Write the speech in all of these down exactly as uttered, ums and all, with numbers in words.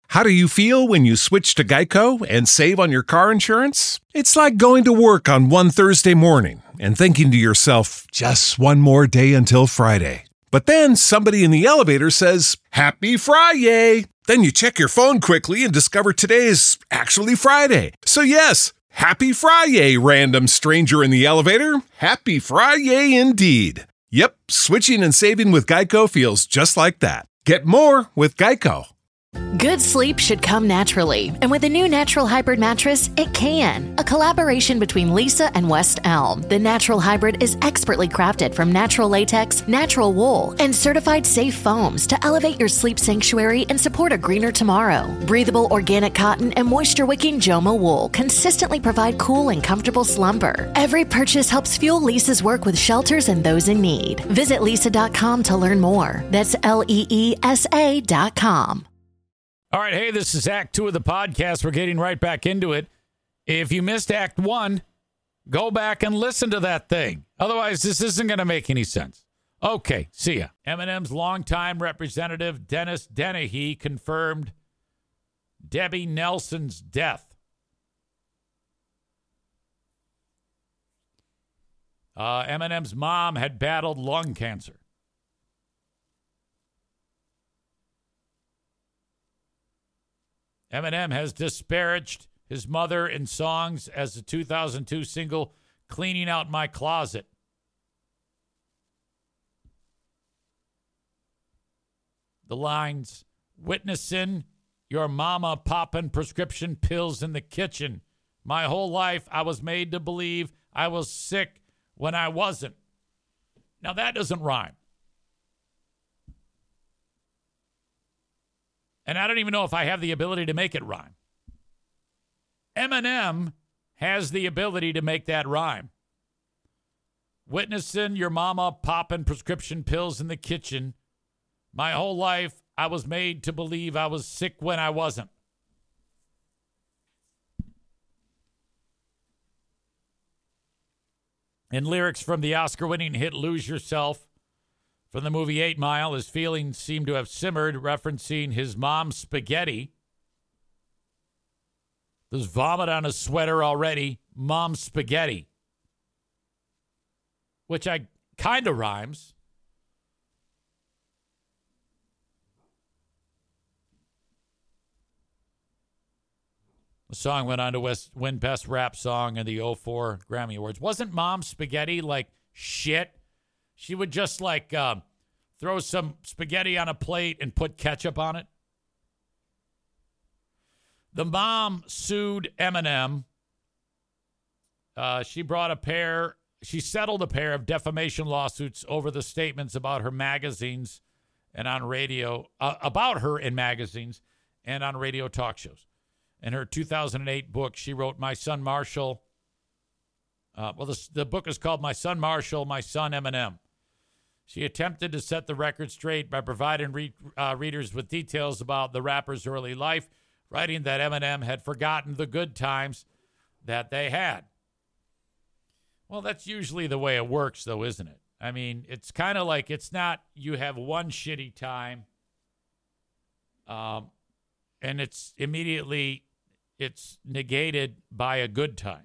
How do you feel when you switch to Geico and save on your car insurance? It's like going to work on one Thursday morning and thinking to yourself, just one more day until Friday. But then somebody in the elevator says, Happy Friday! Then you check your phone quickly and discover today is actually Friday. So yes, Happy Friday, random stranger in the elevator. Happy Friday indeed. Yep, switching and saving with Geico feels just like that. Get more with Geico. Good sleep should come naturally, and with a new Natural Hybrid mattress, it can. A collaboration between Leesa and West Elm, the Natural Hybrid is expertly crafted from natural latex, natural wool, and certified safe foams to elevate your sleep sanctuary and support a greener tomorrow. Breathable organic cotton and moisture-wicking Joma wool consistently provide cool and comfortable slumber. Every purchase helps fuel Leesa's work with shelters and those in need. Visit leesa dot com to learn more. That's L E E S A dot com. All right, hey, this is Act Two of the podcast. We're getting right back into it. If you missed Act One, go back and listen to that thing. Otherwise, this isn't going to make any sense. Okay, see ya. Eminem's longtime representative, Dennis Dennehy, confirmed Debbie Nelson's death. Uh, Eminem's mom had battled lung cancer. Eminem has disparaged his mother in songs as the two thousand two single Cleaning Out My Closet. The lines, witnessing your mama popping prescription pills in the kitchen. My whole life I was made to believe I was sick when I wasn't. Now that doesn't rhyme. And I don't even know if I have the ability to make it rhyme. Eminem has the ability to make that rhyme. Witnessing your mama popping prescription pills in the kitchen. My whole life, I was made to believe I was sick when I wasn't. In lyrics from the Oscar-winning hit Lose Yourself, from the movie Eight Mile, his feelings seem to have simmered, referencing his mom's spaghetti. There's vomit on his sweater already. Mom's spaghetti. Which I kind of rhymes. The song went on to West, win Best Rap Song in the oh four Grammy Awards. Wasn't Mom's spaghetti like shit? She would just like uh, throw some spaghetti on a plate and put ketchup on it. The mom sued Eminem. Uh, she brought a pair, she settled a pair of defamation lawsuits over the statements about her magazines and on radio, uh, about her in magazines and on radio talk shows. In her two thousand eight book, she wrote, My Son Marshall. Uh, well, the, the book is called My Son Marshall, My Son Eminem. She attempted to set the record straight by providing re- uh, readers with details about the rapper's early life, writing that Eminem had forgotten the good times that they had. Well, that's usually the way it works, though, isn't it? I mean, it's kind of like it's not you have one shitty time, um, and it's immediately it's negated by a good time.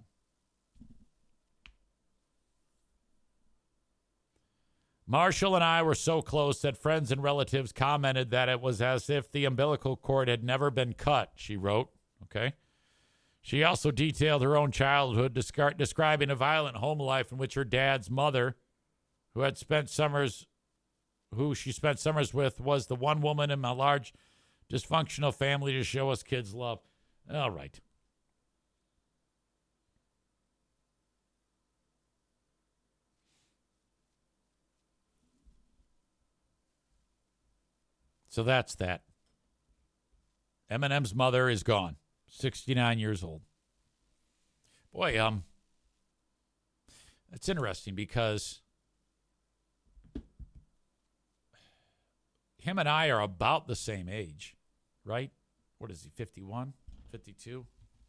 Marshall and I were so close that friends and relatives commented that it was as if the umbilical cord had never been cut, she wrote. Okay. She also detailed her own childhood, descri- describing a violent home life in which her dad's mother, who had spent summers, who she spent summers with, was the one woman in a large dysfunctional family to show us kids love. All right. So that's that. Eminem's mother is gone, sixty-nine years old. Boy, um, it's interesting because him and I are about the same age, right? What is he, fifty-one, fifty-two?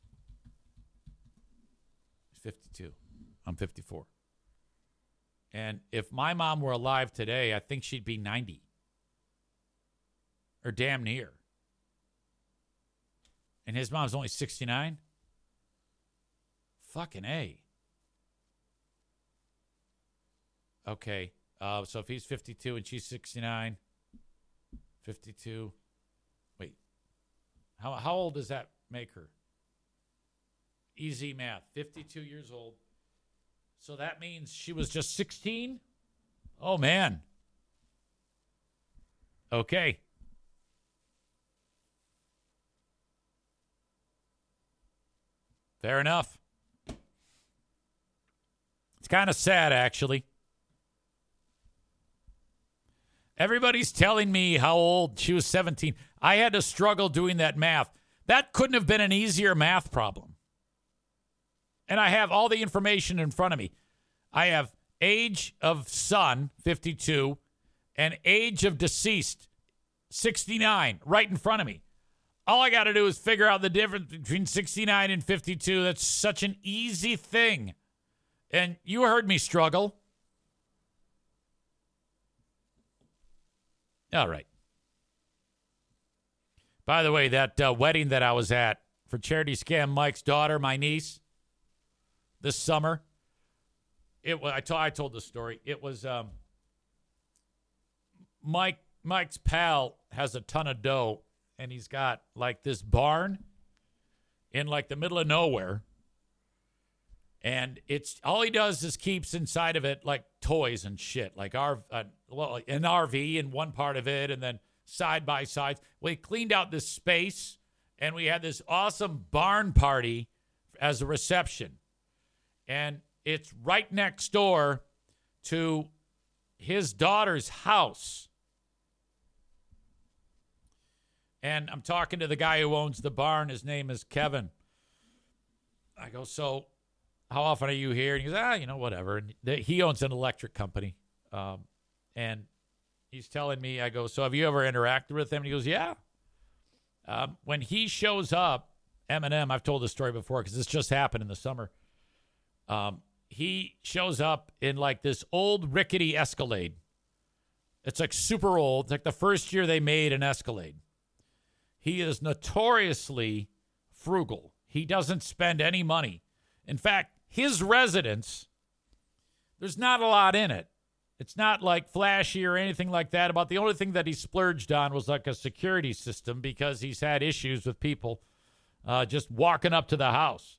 He's fifty-two. I'm fifty-four. And if my mom were alive today, I think she'd be ninety. Or damn near. And his mom's only sixty-nine? Fucking A. Okay. Uh, so if he's fifty-two and she's sixty-nine, fifty-two. Wait. How how old does that make her? Easy math. fifty-two years old. So that means she was just sixteen? Oh, man. Okay. Fair enough. It's kind of sad, actually. Everybody's telling me how old she was seventeen. I had to struggle doing that math. That couldn't have been an easier math problem. And I have all the information in front of me. I have age of son, fifty-two, and age of deceased, sixty-nine, right in front of me. All I got to do is figure out the difference between sixty-nine and fifty-two. That's such an easy thing. And you heard me struggle. All right. By the way, that uh, wedding that I was at for Charity Scam Mike's daughter, my niece, this summer, it was, I, t- I told the story. It was um, Mike. Mike's pal has a ton of dough, and he's got like this barn in like the middle of nowhere. And it's all he does is keeps inside of it like toys and shit, like our uh, well, an R V in one part of it, and then side by sides. Well, he cleaned out this space, and we had this awesome barn party as a reception, and it's right next door to his daughter's house. And I'm talking to the guy who owns the barn. His name is Kevin. I go, so how often are you here? And he goes, ah, you know, whatever. And they, he owns an electric company. Um, and he's telling me, I go, so have you ever interacted with him? And he goes, yeah. Um, when he shows up, Eminem, I've told this story before because this just happened in the summer. Um, he shows up in like this old rickety Escalade. It's like super old. It's like the first year they made an Escalade. He is notoriously frugal. He doesn't spend any money. In fact, his residence, there's not a lot in it. It's not like flashy or anything like that. About the only thing that he splurged on was like a security system because he's had issues with people uh, just walking up to the house.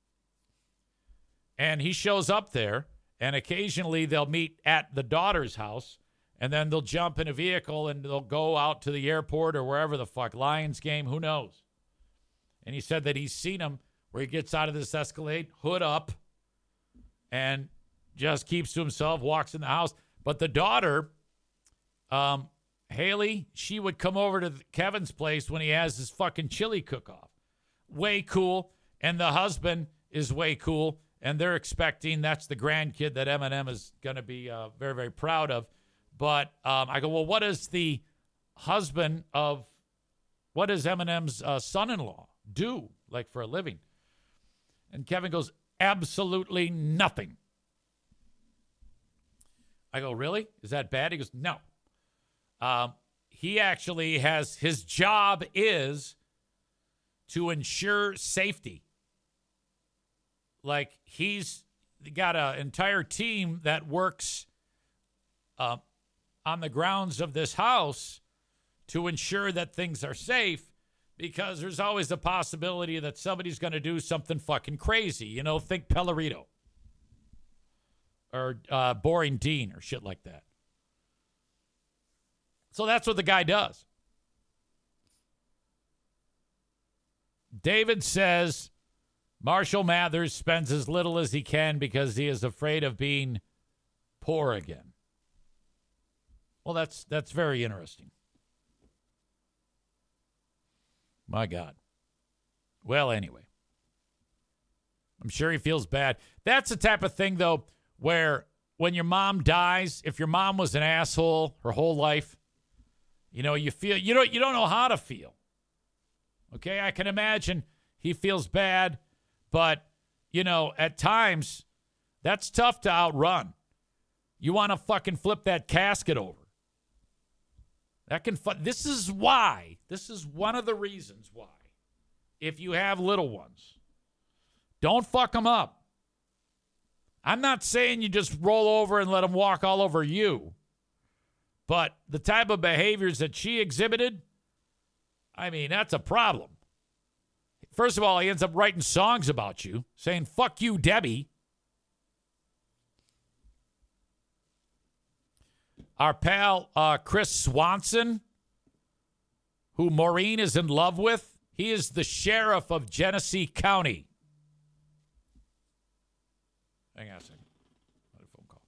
And he shows up there, and occasionally they'll meet at the daughter's house, and then they'll jump in a vehicle and they'll go out to the airport or wherever the fuck, Lions game, who knows. And he said that he's seen him where he gets out of this Escalade, hood up, and just keeps to himself, walks in the house. But the daughter, um, Haley, she would come over to Kevin's place when he has his fucking chili cook-off. Way cool. And the husband is way cool. And they're expecting, that's the grandkid that Eminem is going to be uh, very, very proud of. But um, I go, well, what is the husband of, what does Eminem's uh, son-in-law do, like, for a living? And Kevin goes, absolutely nothing. I go, really? Is that bad? He goes, no. Um, he actually has, his job is to ensure safety. Like, he's got an entire team that works uh, on the grounds of this house to ensure that things are safe, because there's always a possibility that somebody's going to do something fucking crazy. You know, think Pellerito or uh, Boring Dean or shit like that. So that's what the guy does. David says Marshall Mathers spends as little as he can because he is afraid of being poor again. Well, that's that's very interesting. My God. Well, anyway. I'm sure he feels bad. That's the type of thing, though, where when your mom dies, if your mom was an asshole her whole life, you know, you feel you don't you don't know how to feel. Okay, I can imagine he feels bad, but you know, at times that's tough to outrun. You want to fucking flip that casket over. That can fu- this is why. This is one of the reasons why if you have little ones. Don't fuck them up. I'm not saying you just roll over and let them walk all over you. But the type of behaviors that she exhibited, I mean, that's a problem. First of all, he ends up writing songs about you, saying, fuck you, Debbie. Our pal, uh, Chris Swanson, who Maureen is in love with, he is the sheriff of Genesee County. Hang on a second. Another phone call.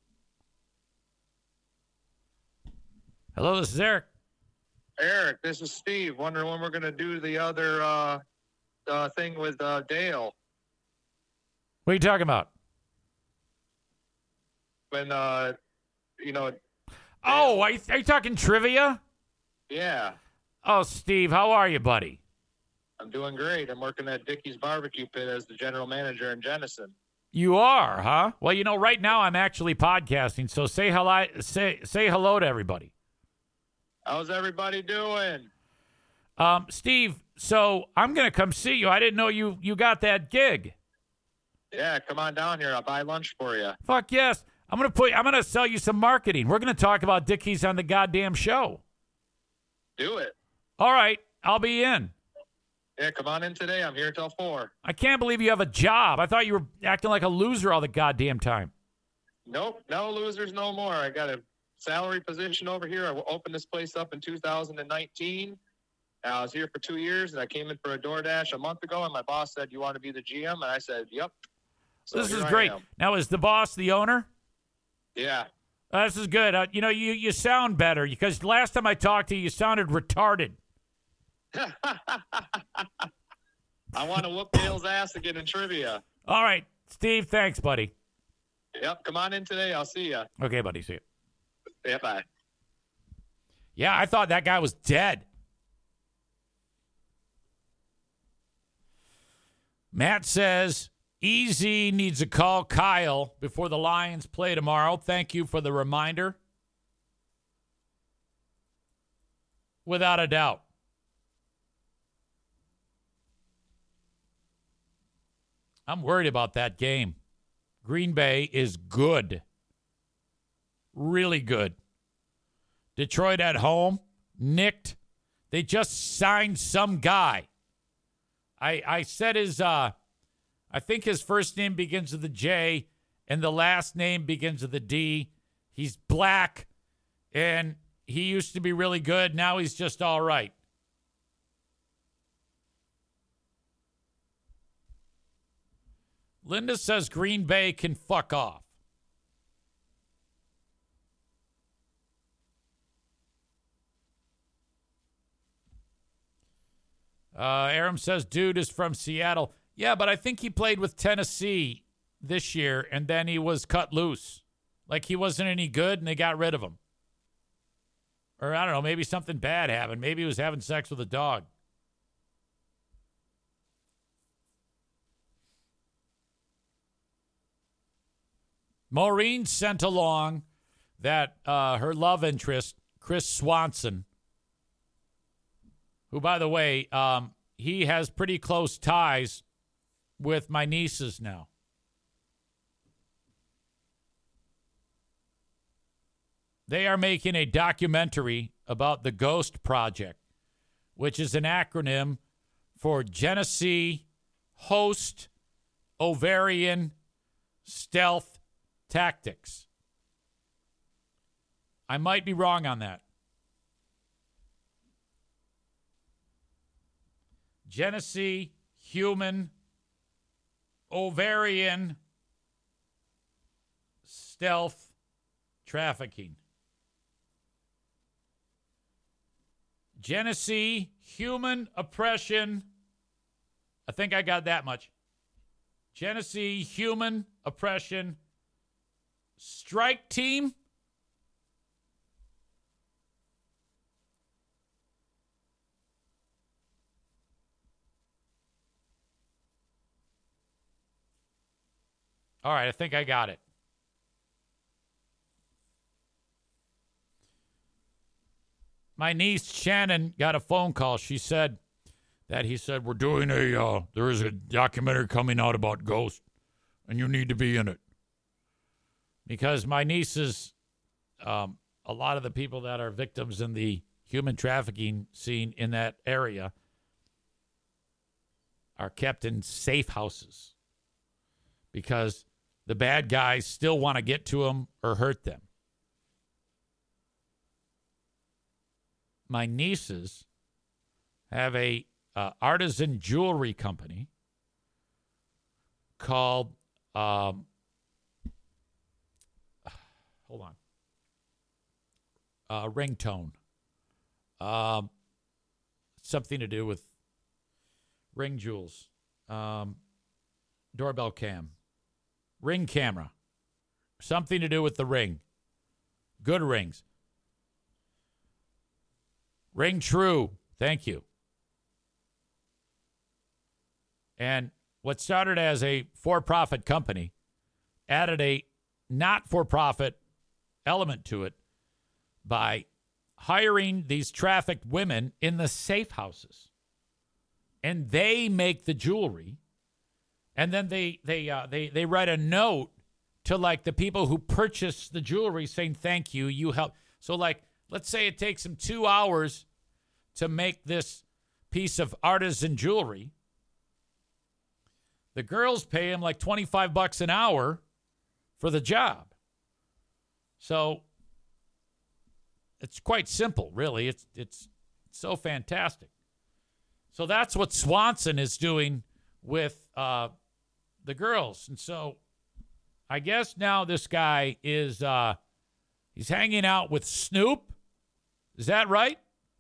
Hello, this is Eric. Eric, this is Steve. Wondering when we're going to do the other uh, uh, thing with uh, Dale. What are you talking about? When, uh, you know... Oh, are you, are you talking trivia? Yeah. Oh, Steve, how are you, buddy? I'm doing great. I'm working at Dickey's Barbecue Pit as the general manager in Jenison. You are, huh? Well, you know, right now I'm actually podcasting, so say hello, say say hello to everybody. How's everybody doing? Um, Steve, so I'm gonna come see you. I didn't know you you got that gig. Yeah, come on down here. I'll buy lunch for you. Fuck yes. I'm gonna put. I'm gonna sell you some marketing. We're gonna talk about Dickey's on the goddamn show. Do it. All right, I'll be in. Yeah, come on in today. I'm here till four. I can't believe you have a job. I thought you were acting like a loser all the goddamn time. Nope, no losers no more. I got a salary position over here. I opened this place up in two thousand nineteen. I was here for two years, and I came in for a DoorDash a month ago, and my boss said, you want to be the G M? And I said, yep. So this is I great. am. Now, is the boss the owner? Yeah. Uh, this is good. Uh, you know, you, you sound better because last time I talked to you, you sounded retarded. I want to whoop Dale's ass again in trivia. All right, Steve, thanks, buddy. Yep, come on in today. I'll see you. Okay, buddy, see you. Yeah, bye. Yeah, I thought that guy was dead. Matt says, Easy needs to call Kyle before the Lions play tomorrow. Thank you for the reminder. Without a doubt. I'm worried about that game. Green Bay is good. Really good. Detroit at home, nicked. They just signed some guy. I I said his, uh, I think his first name begins with a J and the last name begins with a D. He's black and he used to be really good. Now he's just all right. Linda says Green Bay can fuck off. Uh, Aram says dude is from Seattle. Yeah, but I think he played with Tennessee this year, and then he was cut loose. Like he wasn't any good, and they got rid of him. Or I don't know, maybe something bad happened. Maybe he was having sex with a dog. Maureen sent along that uh, her love interest, Chris Swanson, who, by the way, um, he has pretty close ties with my nieces now. They are making a documentary about the Ghost Project, which is an acronym for Genesee Host Ovarian Stealth Tactics. I might be wrong on that. Genesee Human Ovarian Stealth Trafficking. Genesee Human Oppression. I think I got that much. Genesee Human Oppression Strike Team. All right, I think I got it. My niece Shannon got a phone call. She said, that he said, we're doing a, uh, there is a documentary coming out about ghosts, and you need to be in it. Because my nieces, um, a lot of the people that are victims in the human trafficking scene in that area are kept in safe houses because the bad guys still want to get to them or hurt them. My nieces have a uh, artisan jewelry company called, um, hold on, uh, Ringtone. Um, something to do with ring jewels, um, doorbell cam, ring camera, something to do with the ring. Good rings. Ring True. Thank you. And what started as a for-profit company added a not-for-profit element to it by hiring these trafficked women in the safe houses. And they make the jewelry. And then they they uh, they they write a note to like the people who purchase the jewelry saying, thank you, you help. So like, let's say it takes them two hours to make this piece of artisan jewelry. The girls pay him like twenty-five bucks an hour for the job. So it's quite simple, really. It's it's so fantastic. So that's what Swanson is doing with uh, the girls. And so I guess now this guy is uh, he's hanging out with Snoop. Is that right?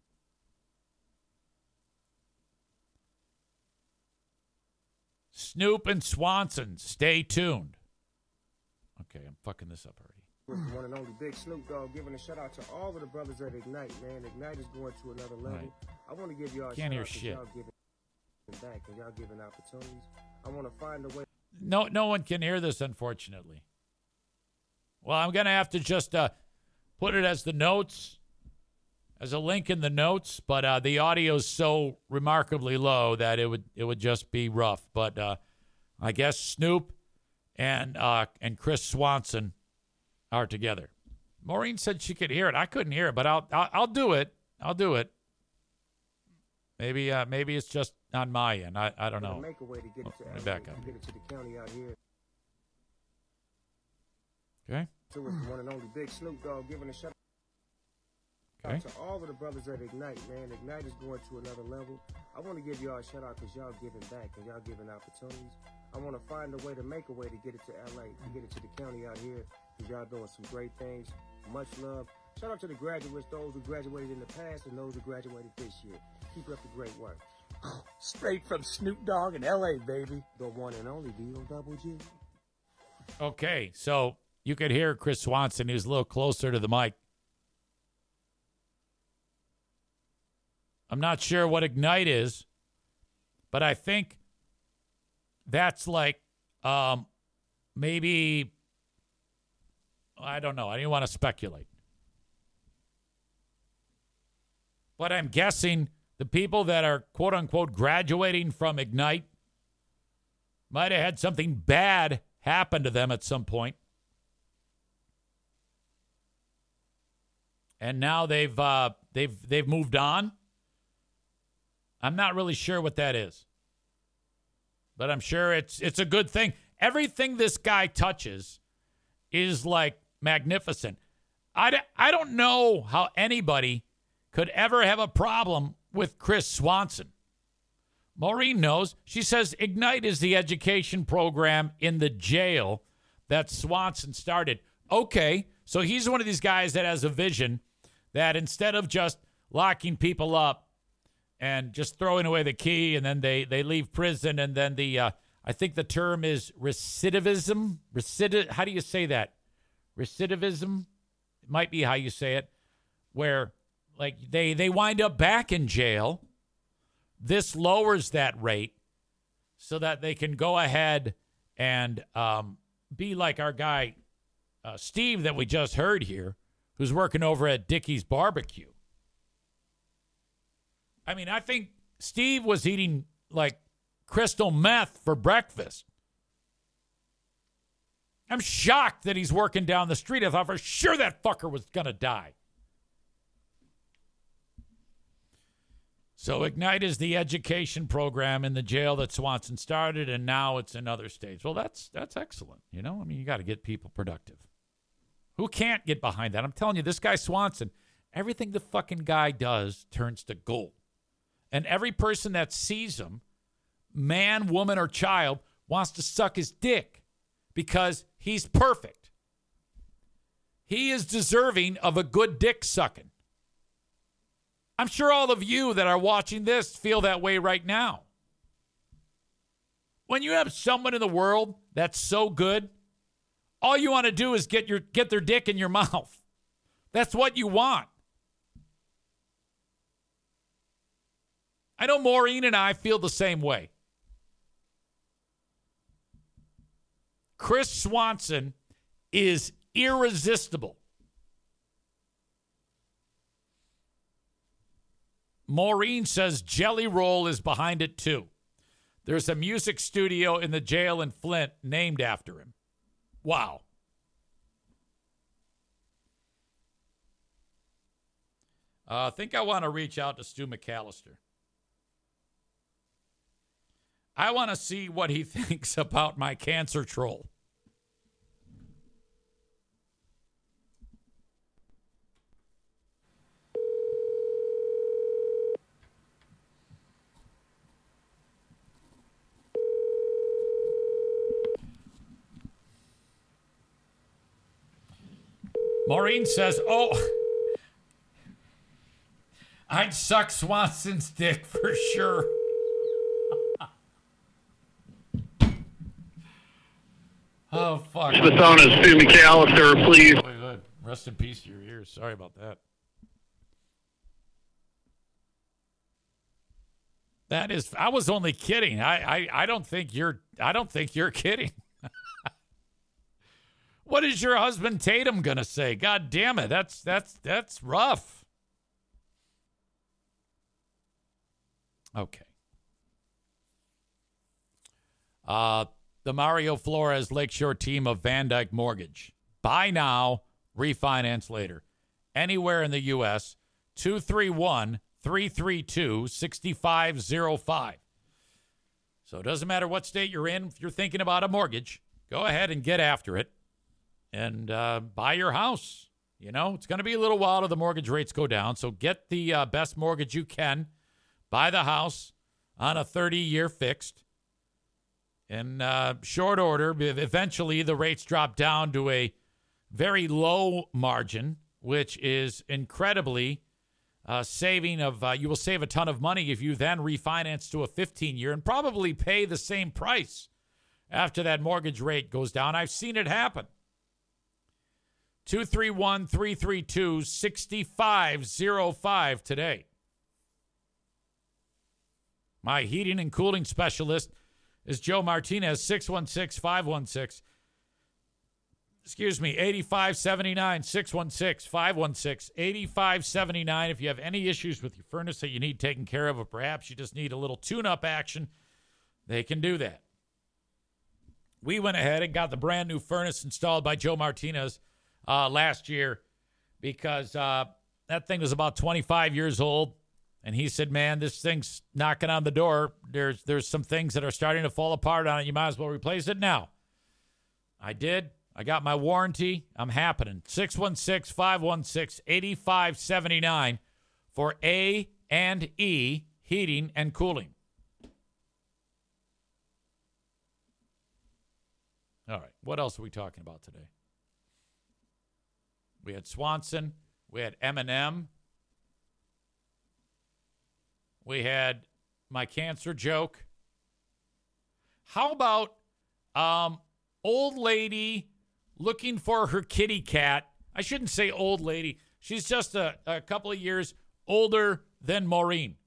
Snoop and Swanson. Stay tuned. Okay, I'm fucking this up already. With the one and only Big Snoop Dogg, giving a shout out to all of the brothers at Ignite, man. Ignite is going to another level. Right. I want to give y'all a Can't shout hear out 'cause shit. y'all giving back and y'all giving opportunities. I want to find a way. No, no one can hear this, unfortunately. Well, I'm going to have to just uh, put it as the notes, as a link in the notes, but uh, the audio is so remarkably low that it would it would just be rough. But uh, I guess Snoop and uh, and Chris Swanson are together. Maureen said she could hear it. I couldn't hear it, but I'll I'll, I'll do it. I'll do it. Maybe uh, maybe it's just on my end. I, I don't know. Make a way to get it to Let me L A, back up. to get it to the county out here. Okay. So it's the one and only Big Snoop Dogg, giving a shout Okay. out to all of the brothers at Ignite, man. Ignite is going to another level. I want to give y'all a shout out because y'all giving back and y'all giving opportunities. I want to find a way to make a way to get it to L A, to get it to the county out here, because y'all doing some great things. Much love. Shout out to the graduates, those who graduated in the past and those who graduated this year. Keep up the great work. Straight from Snoop Dogg in L A, baby. The one and only D O double G. Okay, so you could hear Chris Swanson. He was a little closer to the mic. I'm not sure what Ignite is, but I think that's like um, maybe, I don't know. I didn't want to speculate. But I'm guessing the people that are, quote unquote, graduating from Ignite might have had something bad happen to them at some point. And now they've uh, they've they've moved on. I'm not really sure what that is. But I'm sure it's it's a good thing. Everything this guy touches is like magnificent. I, d- I don't know how anybody could ever have a problem with Chris Swanson. Maureen knows. She says Ignite is the education program in the jail that Swanson started. Okay, so he's one of these guys that has a vision that instead of just locking people up and just throwing away the key and then they, they leave prison and then the, uh, I think the term is recidivism. Recidi- how do you say that? Recidivism might be how you say it, where like they, they wind up back in jail. This lowers that rate so that they can go ahead and um, be like our guy, uh, Steve, that we just heard here, who's working over at Dickey's Barbecue. I mean, I think Steve was eating like crystal meth for breakfast. I'm shocked that he's working down the street. I thought for sure that fucker was going to die. So Ignite is the education program in the jail that Swanson started, and now it's in other states. Well, that's that's excellent. You know, I mean, you got to get people productive. Who can't get behind that? I'm telling you, this guy Swanson, everything the fucking guy does turns to gold. And every person that sees him, man, woman, or child, wants to suck his dick because he's perfect. He is deserving of a good dick sucking. I'm sure all of you that are watching this feel that way right now. When you have someone in the world that's so good, all you want to do is get your get their dick in your mouth. That's what you want. I know Maureen and I feel the same way. Chris Swanson is irresistible. Maureen says Jelly Roll is behind it too. There's a music studio in the jail in Flint named after him. Wow. Uh, I think I want to reach out to Stu McAllister. I want to see what he thinks about my cancer troll. Maureen says, oh, I'd suck Swanson's dick for sure. Oh, fuck. The phone is Stu McAllister, please. Wait, wait. Rest in peace to your ears. Sorry about that. That is, I was only kidding. I, I, I don't think you're, I don't think you're kidding. What is your husband Tatum gonna say? God damn it, that's that's that's rough. Okay. Uh, the Mario Flores Lakeshore team of Van Dyke Mortgage. Buy now, refinance later. Anywhere in the U S, two three one, three three two, six five zero five. So it doesn't matter what state you're in. If you're thinking about a mortgage, go ahead and get after it. And uh, buy your house. You know, it's going to be a little while till the mortgage rates go down. So get the uh, best mortgage you can. Buy the house on a thirty-year fixed. In uh, short order, eventually the rates drop down to a very low margin, which is incredibly uh, saving of, uh, you will save a ton of money if you then refinance to a fifteen-year and probably pay the same price after that mortgage rate goes down. I've seen it happen. two three one, three three two, six five zero five today. My heating and cooling specialist is Joe Martinez, six one six, five one six. Excuse me, eighty-five seventy-nine, six one six, five one six, eighty-five seventy-nine. If you have any issues with your furnace that you need taken care of, or perhaps you just need a little tune-up action, they can do that. We went ahead and got the brand new furnace installed by Joe Martinez Uh, last year because uh, that thing was about twenty-five years old. And he said, man, this thing's knocking on the door. There's there's some things that are starting to fall apart on it. You might as well replace it now. I did. I got my warranty. I'm happening. six one six, five one six, eight five seven nine for A and E Heating and Cooling. All right. What else are we talking about today? We had Swanson. We had Eminem. We had my cancer joke. How about um, old lady looking for her kitty cat? I shouldn't say old lady. She's just a, a couple of years older than Maureen.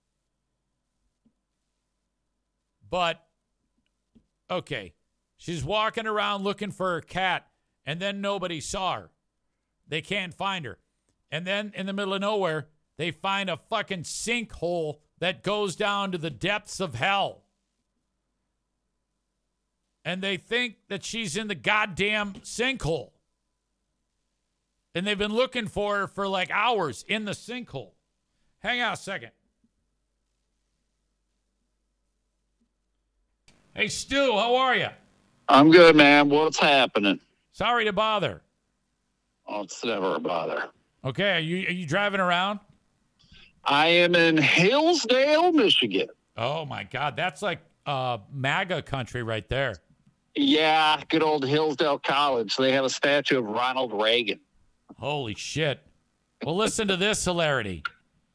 But, okay, she's walking around looking for her cat, and then nobody saw her. They can't find her. And then in the middle of nowhere, they find a fucking sinkhole that goes down to the depths of hell. And they think that she's in the goddamn sinkhole. And they've been looking for her for like hours in the sinkhole. Hang on a second. Hey, Stu, how are you? I'm good, man. What's happening? Sorry to bother. Oh, it's never a bother. Okay, are you are you driving around? I am in Hillsdale, Michigan. Oh, my God. That's like uh, MAGA country right there. Yeah, good old Hillsdale College. They have a statue of Ronald Reagan. Holy shit. Well, listen to this hilarity.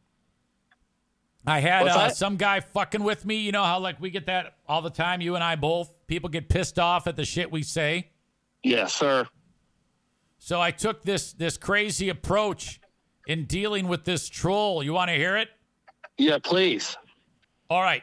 I had uh, some guy fucking with me. You know how, like, we get that all the time, you and I both? People get pissed off at the shit we say. Yes, sir. So I took this this crazy approach in dealing with this troll. You want to hear it? Yeah, please. All right.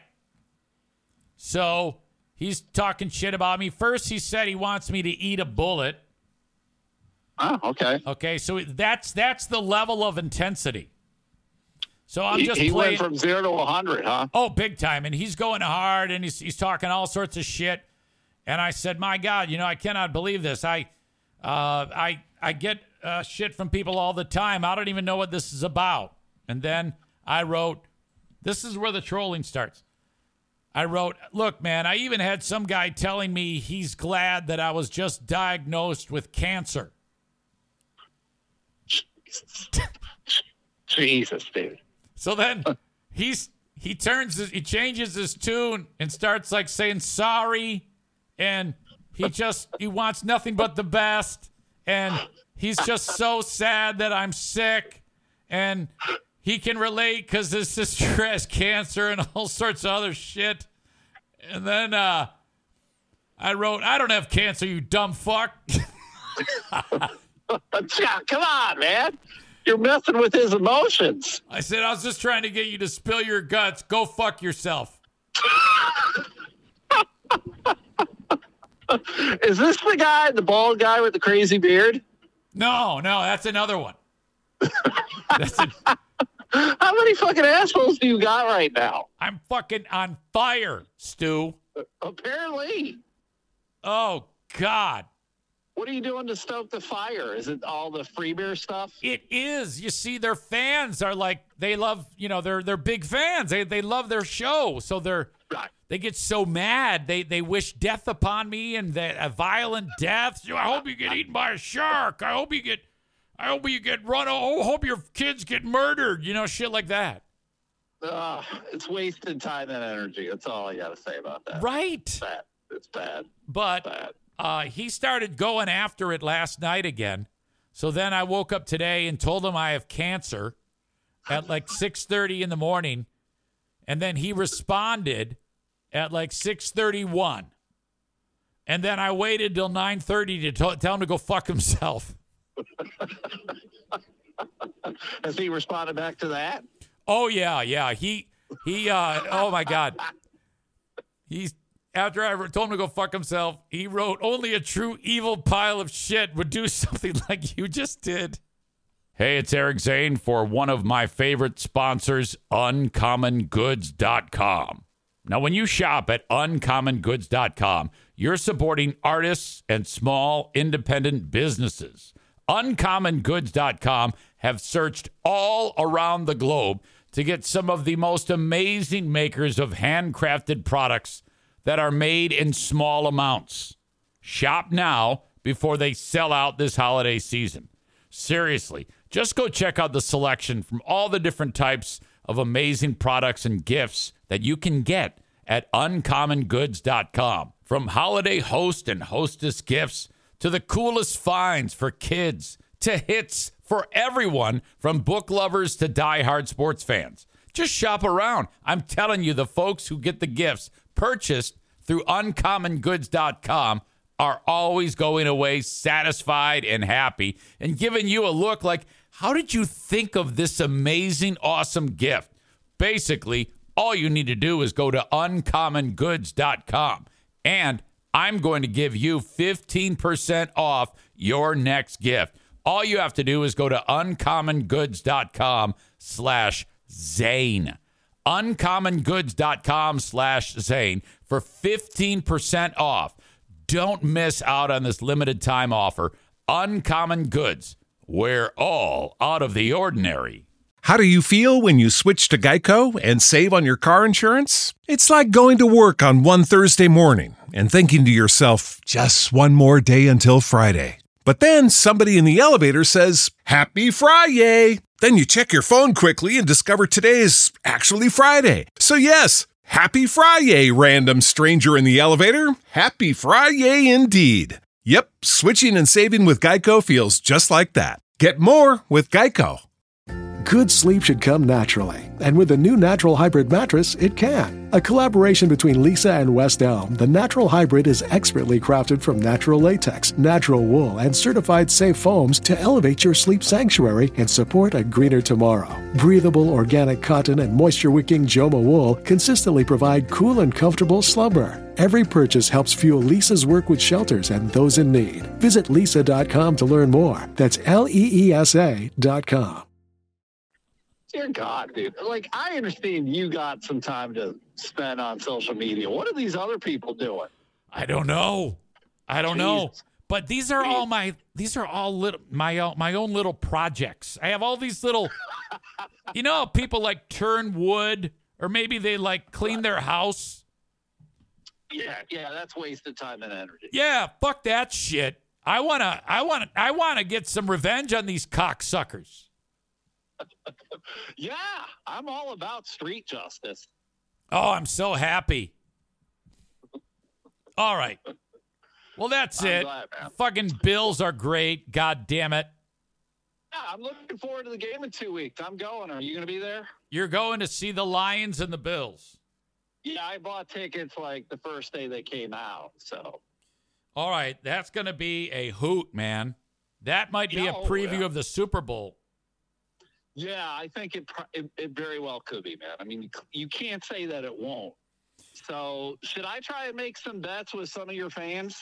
So he's talking shit about me. First, he said he wants me to eat a bullet. Oh, okay. Okay, so that's that's the level of intensity. So I'm he, just he playing. went from zero to a hundred, huh? Oh, big time. And he's going hard, and he's he's talking all sorts of shit. And I said, my God, you know, I cannot believe this. I uh, I I get uh, shit from people all the time. I don't even know what this is about. And then I wrote, this is where the trolling starts. I wrote, look, man, I even had some guy telling me he's glad that I was just diagnosed with cancer. Jesus, dude. So then he's he turns his, he changes his tune and starts like saying sorry, and he just he wants nothing but the best, and he's just so sad that I'm sick, and he can relate because his sister has cancer and all sorts of other shit. And then uh, I wrote, I don't have cancer, you dumb fuck. Come on, man. You're messing with his emotions. I said, I was just trying to get you to spill your guts. Go fuck yourself. Is this the guy, the bald guy with the crazy beard? No, no, that's another one. That's a, How many fucking assholes do you got right now? I'm fucking on fire, Stu. Apparently. Oh, God. What are you doing to stoke the fire? Is it all the free beer stuff? It is. You see, their fans are like, they love, you know, they're they're big fans. They they love their show. So they're right. They get so mad. They they wish death upon me and the, a violent death. I hope you get eaten by a shark. I hope you get I hope you get run. Oh, I hope your kids get murdered. You know, shit like that. Uh, it's wasted time and energy. That's all I got to say about that. Right. It's bad. It's bad. But It's bad. Uh, he started going after it last night again. So then I woke up today and told him I have cancer at like six thirty in the morning. And then he responded at like six thirty-one. And then I waited till nine thirty to t- tell him to go fuck himself. Has he responded back to that? Oh, yeah, yeah. He, he, uh, oh, my God. He's. After I told him to go fuck himself, he wrote, only a true evil pile of shit would do something like you just did. Hey, it's Eric Zane for one of my favorite sponsors, uncommon goods dot com. Now, when you shop at uncommon goods dot com, you're supporting artists and small independent businesses. uncommon goods dot com have searched all around the globe to get some of the most amazing makers of handcrafted products that are made in small amounts. Shop now before they sell out this holiday season. Seriously, just go check out the selection from all the different types of amazing products and gifts that you can get at uncommon goods dot com. From holiday host and hostess gifts to the coolest finds for kids to hits for everyone from book lovers to diehard sports fans. Just shop around. I'm telling you, the folks who get the gifts purchased through uncommon goods dot com are always going away satisfied and happy and giving you a look like, how did you think of this amazing, awesome gift? Basically, all you need to do is go to uncommon goods dot com, and I'm going to give you fifteen percent off your next gift. All you have to do is go to uncommon goods dot com slash Zane. uncommongoods.com slash Zane for fifteen percent off. Don't miss out on this limited time offer. Uncommon Goods, where all out of the ordinary. How do you feel when you switch to Geico and save on your car insurance? It's like going to work on one Thursday morning and thinking to yourself, just one more day until Friday. But then somebody in the elevator says, Happy Friday! Then you check your phone quickly and discover today is actually Friday. So yes, Happy Friday, random stranger in the elevator. Happy Friday indeed. Yep, switching and saving with Geico feels just like that. Get more with Geico. Good sleep should come naturally, and with the new Natural Hybrid mattress, it can. A collaboration between Lisa and West Elm, the Natural Hybrid is expertly crafted from natural latex, natural wool, and certified safe foams to elevate your sleep sanctuary and support a greener tomorrow. Breathable organic cotton and moisture-wicking Joma wool consistently provide cool and comfortable slumber. Every purchase helps fuel Lisa's work with shelters and those in need. Visit lisa dot com to learn more. That's L E E S A dot com. Dear God, dude. Like, I understand you got some time to spend on social media. What are these other people doing? I don't know. I don't Jeez. know. But these are all my these are all little my own my own little projects. I have all these little you know how people like turn wood, or maybe they like clean their house. Yeah, yeah, that's wasted time and energy. Yeah, fuck that shit. I wanna I wanna I wanna get some revenge on these cocksuckers. Yeah, I'm all about street justice. Oh, I'm so happy. All right. Well, that's I'm it. glad, man. Fucking Bills are great. God damn it. Yeah, I'm looking forward to the game in two weeks. I'm going. Are you going to be there? You're going to see the Lions and the Bills. Yeah, I bought tickets like the first day they came out. So. All right. That's going to be a hoot, man. That might be Yeah, a oh, preview yeah. of the Super Bowl. Yeah, I think it, pro- it it very well could be, man. I mean, you, you can't say that it won't. So, should I try and make some bets with some of your fans?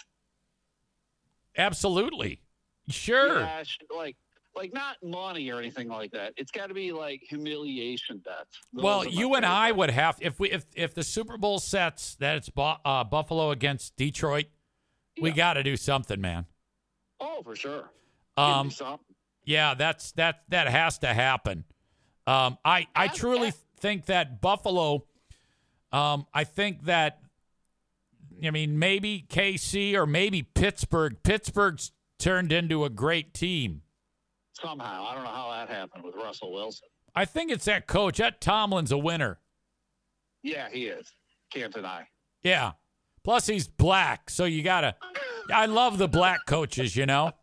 Absolutely. Sure. Yeah, sh- like, like not money or anything like that. It's got to be like humiliation bets. Those Well, are my you and favorite. I would have if we if if the Super Bowl sets that it's Bu- uh, Buffalo against Detroit, we Yeah. got to do something, man. Oh, for sure. Give Um, me something. Yeah, that's that that has to happen. Um, I I That's- truly that's- think that Buffalo. Um, I think that. I mean, maybe K C or maybe Pittsburgh. Pittsburgh's turned into a great team. Somehow, I don't know how that happened with Russell Wilson. I think it's that coach. That Tomlin's a winner. Yeah, he is. Can't deny. Yeah. Plus, he's black, so you gotta. I love the black coaches. You know.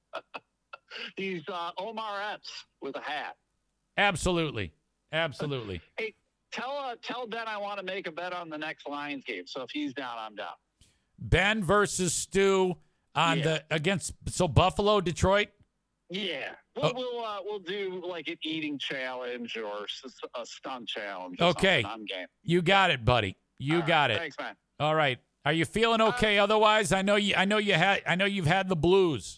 He's uh, Omar Epps with a hat. Absolutely. Absolutely. Hey, tell uh, tell Ben I want to make a bet on the next Lions game. So if he's down, I'm down. Ben versus Stu on Yeah. the against so Buffalo, Detroit. Yeah, we'll Oh. we'll, uh, we'll do like an eating challenge or s- a stunt challenge. Or Okay. something. I'm game. You got it, buddy. You All right, got it. Thanks, man. All right. Are you feeling okay? Otherwise, I know you. I know you had. I know you've had the blues.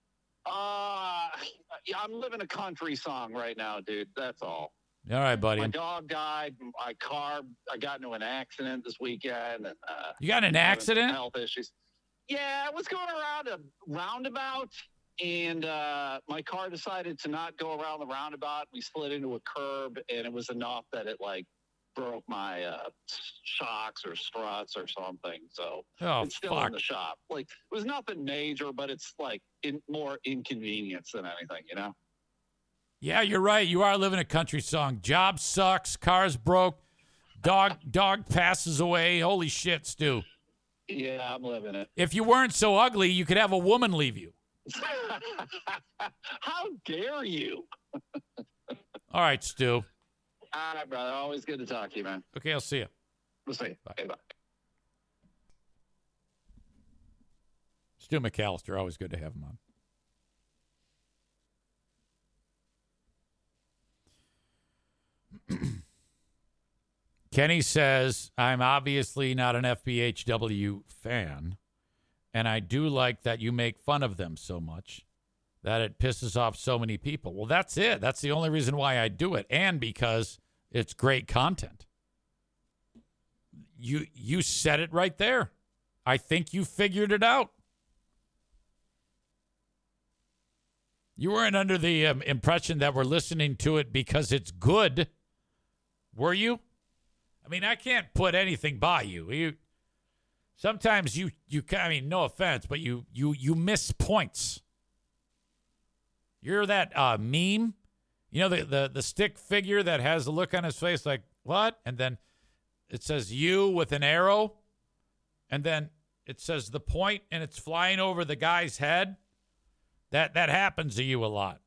Uh, yeah, I'm living a country song right now, dude. That's all. All right, buddy. My dog died. My car. I got into an accident this weekend, and uh, You got in an having some accident? Health issues. Yeah, I was going around a roundabout, and uh, my car decided to not go around the roundabout. We slid into a curb, and it was enough that it like broke my uh, shocks or struts or something. So Oh, it's still fuck. in the shop. Like it was nothing major, but it's like in, more inconvenience than anything, you know. Yeah, you're right. You are living a country song. Job sucks. Car's broke. Dog dog passes away. Holy shit, Stu. Yeah, I'm living it. If you weren't so ugly, you could have a woman leave you. How dare you? All right, Stu. All right, brother. Always good to talk to you, man. Okay, I'll see you. We'll see you. Okay, bye. Stu McAllister, always good to have him on. Kenny says, I'm obviously not an F B H W fan, and I do like that you make fun of them so much that it pisses off so many people. Well, that's it. That's the only reason why I do it, and because it's great content. you you said it right there. I think you figured it out. You weren't under the um, impression that we're listening to it because it's good, were you? I mean, I can't put anything by you. You sometimes you you I mean, no offense, but you you you miss points. You're that uh, meme, you know, the, the the stick figure that has a look on his face like, what? And then it says you with an arrow, and then it says the point, and it's flying over the guy's head. That that happens to you a lot.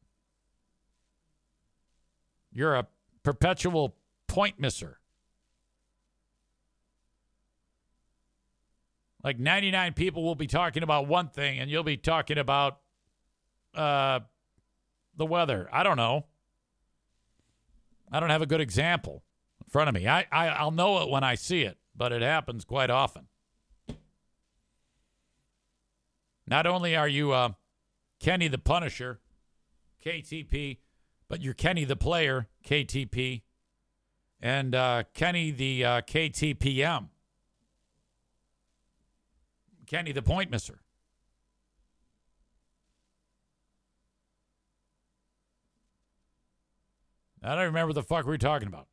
You're a perpetual point misser. Like ninety-nine people will be talking about one thing, and you'll be talking about uh, the weather. I don't know. I don't have a good example in front of me. I, I, I'll know it when I see it, but it happens quite often. Not only are you uh, Kenny the Punisher, K T P, but you're Kenny the Player, K T P, and uh, Kenny the uh, K T P M. Kenny the Point Misser. I don't remember the fuck we were talking about.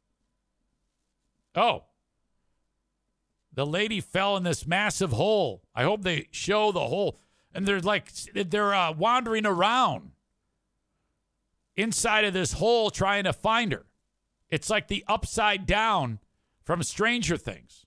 Oh. The lady fell in this massive hole. I hope they show the hole. And they're like, they're uh, wandering around inside of this hole trying to find her. It's like the Upside Down from Stranger Things.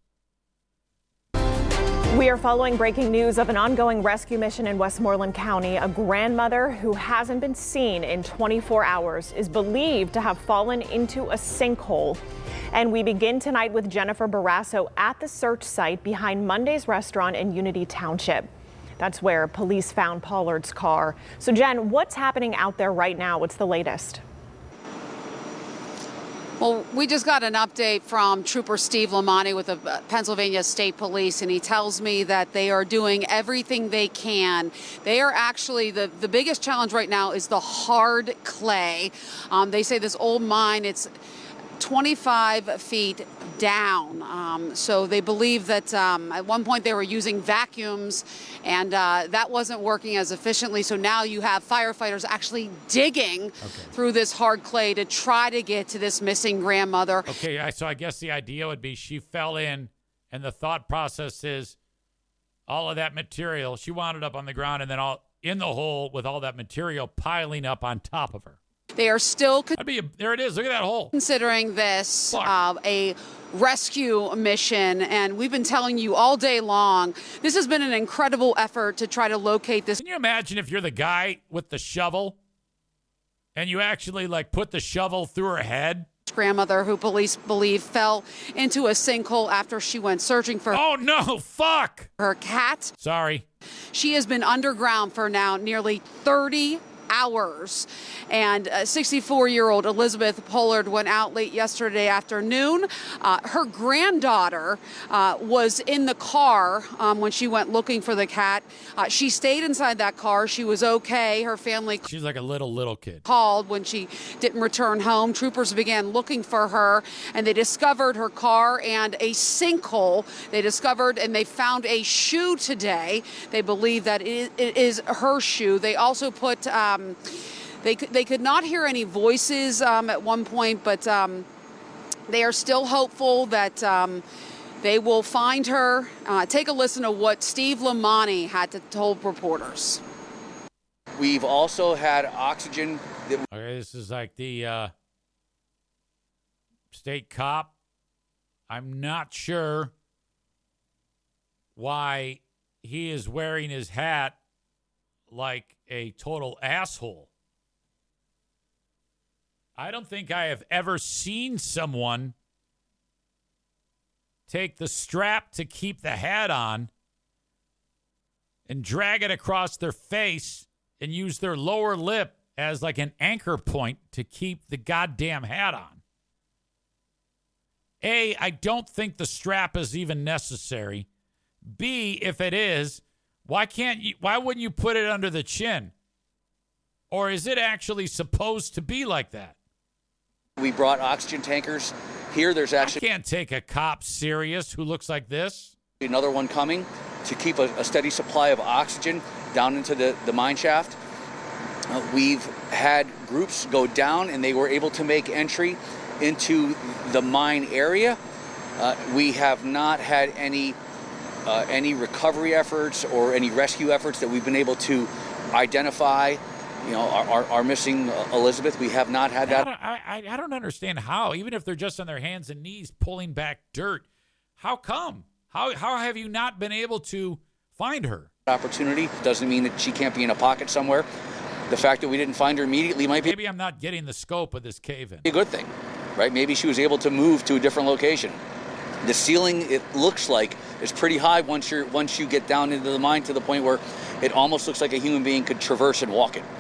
We are following breaking news of an ongoing rescue mission in Westmoreland County. A grandmother who hasn't been seen in twenty-four hours is believed to have fallen into a sinkhole. And we begin tonight with Jennifer Barrasso at the search site behind Monday's Restaurant in Unity Township. That's where police found Pollard's car. So, Jen, what's happening out there right now? What's the latest? Well, we just got an update from Trooper Steve Lamani with the Pennsylvania State Police, and he tells me that they are doing everything they can. They are actually, the, the biggest challenge right now is the hard clay. Um, they say this old mine, it's twenty-five feet down. Um, so they believe that um, at one point they were using vacuums, and uh, that wasn't working as efficiently. So now you have firefighters actually digging okay. through this hard clay to try to get to this missing grandmother. Okay, I, so I guess the idea would be she fell in, and the thought process is all of that material, she wound up on the ground and then all in the hole with all that material piling up on top of her. They are still con- be a, there it is. Look at that hole. Considering this uh, a rescue mission, and we've been telling you all day long, this has been an incredible effort to try to locate this. Can you imagine if you're the guy with the shovel and you actually like put the shovel through her head? Grandmother, who police believe fell into a sinkhole after she went searching for oh no fuck her cat. Sorry. She has been underground for now nearly thirty hours, and sixty-four-year-old Elizabeth Pollard went out late yesterday afternoon. Uh, her granddaughter uh, was in the car um, when she went looking for the cat. Uh, she stayed inside that car. She was okay. Her family she's like a little little kid called when she didn't return home. Troopers began looking for her, and they discovered her car and a sinkhole. They discovered and they found a shoe today. They believe that it is her shoe. They also put um, They could, they could not hear any voices um, at one point, but um, they are still hopeful that um, they will find her. Uh, take a listen to what Steve Lamani had to tell reporters. We've also had oxygen. That- okay, this is like the uh, state cop. I'm not sure why he is wearing his hat like a total asshole. I don't think I have ever seen someone take the strap to keep the hat on and drag it across their face and use their lower lip as like an anchor point to keep the goddamn hat on. A, I don't think the strap is even necessary. B, if it is, why can't you, why wouldn't you put it under the chin? Or is it actually supposed to be like that? We brought oxygen tankers Here, there's actually... I can't take a cop serious who looks like this. Another one coming to keep a, a steady supply of oxygen down into the, the mine shaft. Uh, we've had groups go down, and they were able to make entry into the mine area. Uh, we have not had any uh, any recovery efforts or any rescue efforts that we've been able to identify. You know, our, our, our missing Elizabeth. We have not had that. I don't, I, I don't understand how, even if they're just on their hands and knees pulling back dirt, how come? How how have you not been able to find her? Opportunity doesn't mean that she can't be in a pocket somewhere. The fact that we didn't find her immediately might be... Maybe I'm not getting the scope of this cave-in. A good thing, right? Maybe she was able to move to a different location. The ceiling, it looks like, is pretty high once you're once you get down into the mine to the point where it almost looks like a human being could traverse and walk it.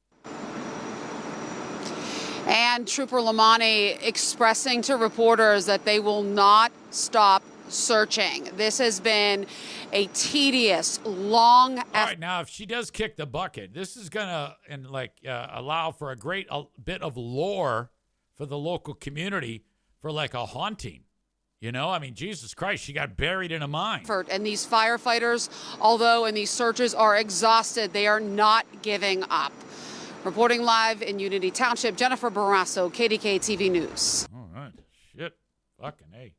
And Trooper Lamani expressing to reporters that they will not stop searching. This has been a tedious, long effort. All right, now if she does kick the bucket, this is gonna and like uh, allow for a great uh, bit of lore for the local community for like a haunting. You know, I mean, Jesus Christ, she got buried in a mine. And these firefighters, although and these searches are exhausted, they are not giving up. Reporting live in Unity Township, Jennifer Barrasso, K D K T V News. All right, shit, fucking A.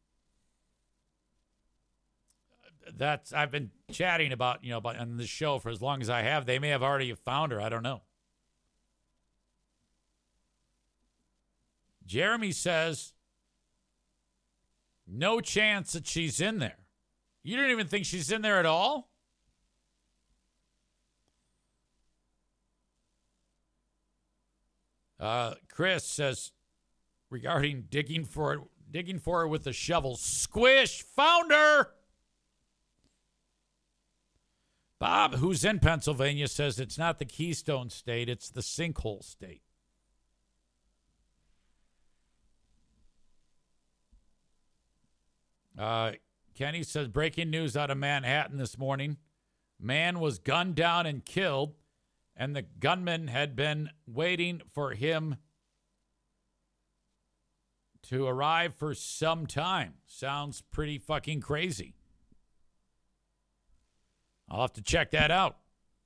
That's I've been chatting about, you know, about on this show for as long as I have. They may have already found her. I don't know. Jeremy says, no chance that she's in there. You don't even think she's in there at all? Uh, Chris says, regarding digging for it, digging for her with a shovel, squish, found her. Bob, who's in Pennsylvania, says it's not the Keystone State, it's the Sinkhole State. Uh, Kenny says, breaking news out of Manhattan this morning. Man was gunned down and killed, and the gunman had been waiting for him to arrive for some time. Sounds pretty fucking crazy. I'll have to check that out.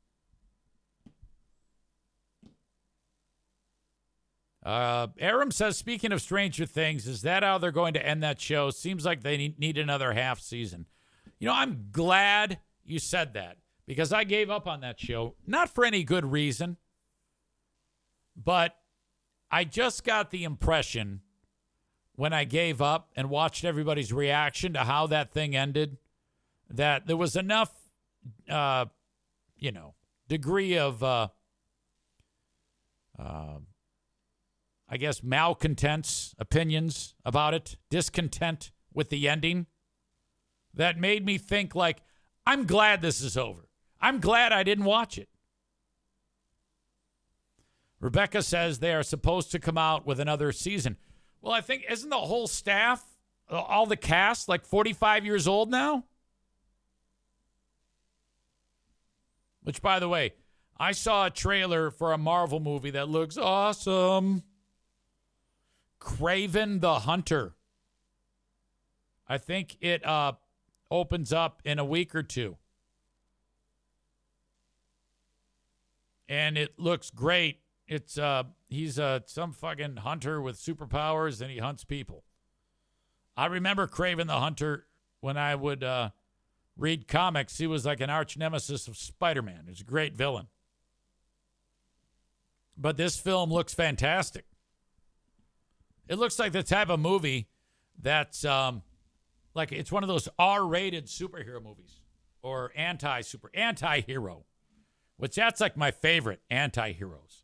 Uh, Aram says, speaking of Stranger Things, is that how they're going to end that show? Seems like they need, need another half season. You know, I'm glad you said that because I gave up on that show, not for any good reason, but I just got the impression when I gave up and watched everybody's reaction to how that thing ended that there was enough, uh, you know, degree of, uh, uh, I guess, malcontents, opinions about it, discontent with the ending, that made me think, like, I'm glad this is over. I'm glad I didn't watch it. Rebecca says they are supposed to come out with another season. Well, I think, isn't the whole staff, all the cast, like forty-five years old now? Which, by the way, I saw a trailer for a Marvel movie that looks awesome. Kraven the Hunter. I think it uh, opens up in a week or two. And it looks great. It's uh, he's uh, some fucking hunter with superpowers, and he hunts people. I remember Kraven the Hunter when I would uh, read comics. He was like an arch nemesis of Spider-Man. He's a great villain. But this film looks fantastic. It looks like the type of movie that's um, like it's one of those R-rated superhero movies or anti-super anti-hero, which that's like my favorite, anti-heroes.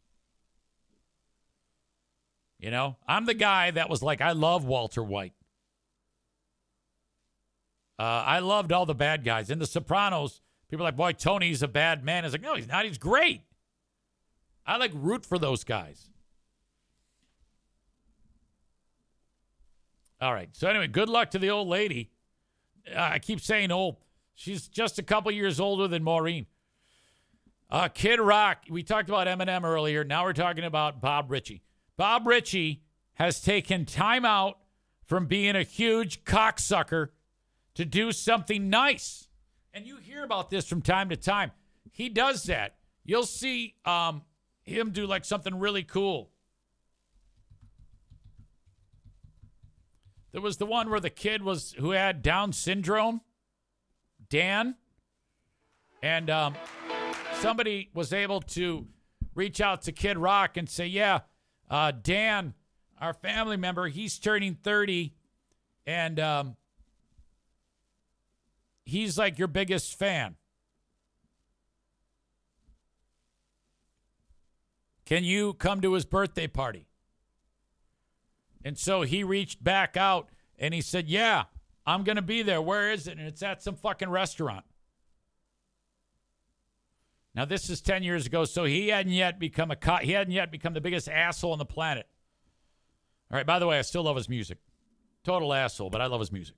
You know, I'm the guy that was like, I love Walter White. Uh, I loved all the bad guys. In The Sopranos, people are like, boy, Tony's a bad man. It's like, no, he's not. He's great. I like root for those guys. All right. So anyway, good luck to the old lady. Uh, I keep saying old. She's just a couple years older than Maureen. Uh, Kid Rock. We talked about Eminem earlier. Now we're talking about Bob Ritchie. Bob Ritchie has taken time out from being a huge cocksucker to do something nice. And you hear about this from time to time. He does that. You'll see um, him do like something really cool. There was the one where the kid was who had Down syndrome, Dan, and um, somebody was able to reach out to Kid Rock and say, yeah, uh, Dan, our family member, he's turning thirty, and um, he's like your biggest fan. Can you come to his birthday party? And so he reached back out and he said, yeah, I'm going to be there. Where is it? And it's at some fucking restaurant. Now, this is ten years ago, so he hadn't yet become a co- he hadn't yet become the biggest asshole on the planet. All right, by the way, I still love his music. Total asshole, but I love his music.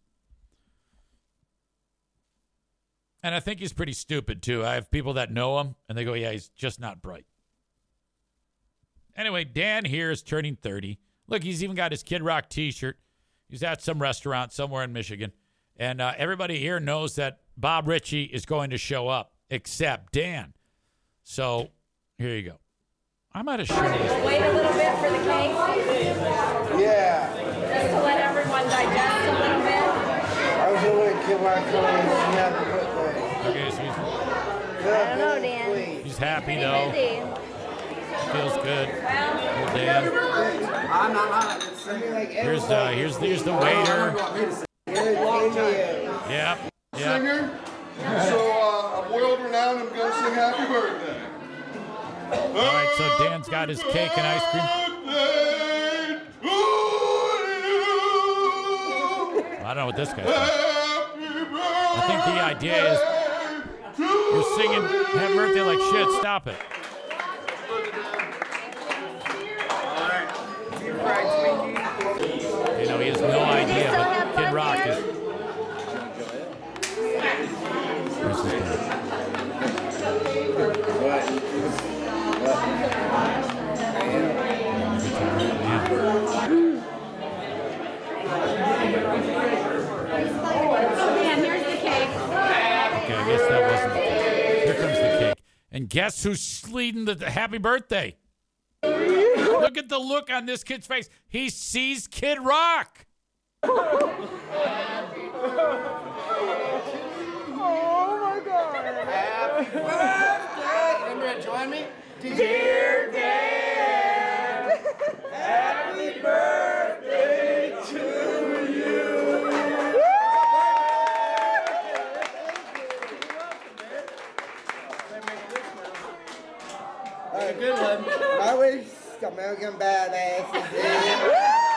And I think he's pretty stupid, too. I have people that know him, and they go, yeah, he's just not bright. Anyway, Dan here is turning thirty. Look, he's even got his Kid Rock t-shirt. He's at some restaurant somewhere in Michigan. And uh, everybody here knows that Bob Ritchie is going to show up, except Dan. So, here you go. I might have shown this. Wait a little bit for the cake. Yeah. Just to let everyone digest a little bit. I was going to Kid Rock coming and see happy birthday. Okay, so he's, I don't know, Dan. he's happy, though. Feels good. Well, Dan. I'm not on. Here's, uh, here's, here's the waiter. Yep. Yep. Singer. So uh, I'm world renowned. I'm going to sing happy birthday. All right, so Dan's got his cake and ice cream. I don't know what this guy's doing. I think the idea is you're singing happy birthday like shit. Stop it. You know, he has no idea, but Kid Rock is. Where's this guy? Dan, here's the cake. Okay, I guess that wasn't the cake. Here comes the cake. And guess who's leading the, the happy birthday? Look at the look on this kid's face. He sees Kid Rock. Oh my God. Happy birthday. Remember to join me? Dear Dan, happy birthday to you. All right, good one. I wish American Badass is here.